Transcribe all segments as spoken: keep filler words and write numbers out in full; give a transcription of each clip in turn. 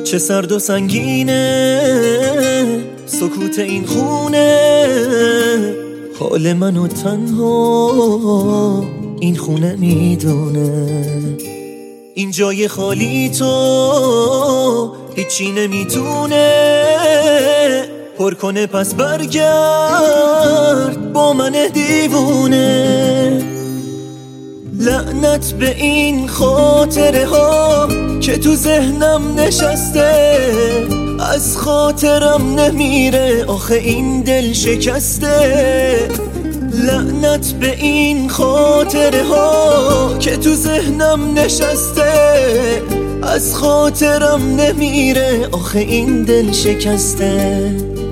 چه سرد و سنگینه سکوت این خونه، حال منو تنها این خونه میدونه. این جای خالی تو هیچی نمیتونه پر کنه، پس برگرد با من دیوونه. لعنت به این خاطره ها که تو ذهنم نشسته، از خاطرم نمیره آخه این دل شکسته. لعنت به این خاطره ها که تو ذهنم نشسته، از خاطرم نمیره آخه این دل شکسته.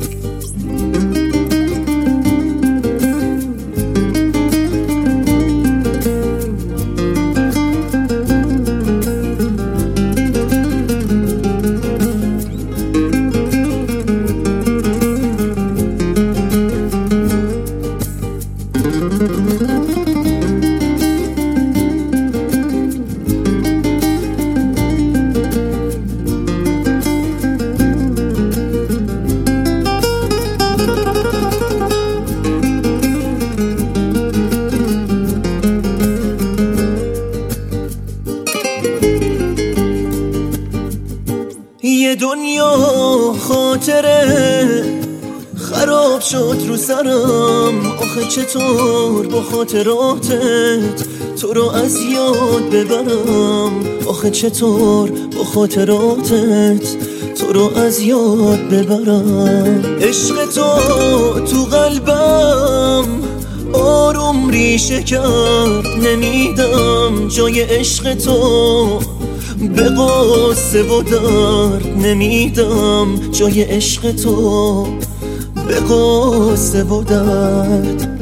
یه دنیا خاطره خراب شد رو سرم، آخه چطور با خاطراتت تو رو از یاد ببرم، آخه چطور با خاطراتت تو رو از یاد ببرم. عشق تو تو قلبم آروم ریشه کرد، نمیدم جای عشق تو به قصه و درد، نمیدم جای عشق تو به قصه و درد.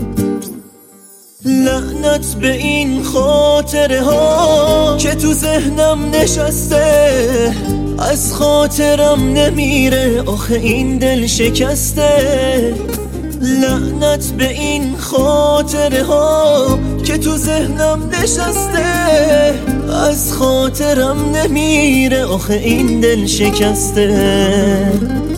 لعنت به این خاطره ها که تو ذهنم نشسته، از خاطرم نمیره آخه این دل شکسته. لعنت به این خاطره ها که تو ذهنم نشسته، از خاطرم نمیره آخه این دل شکسته.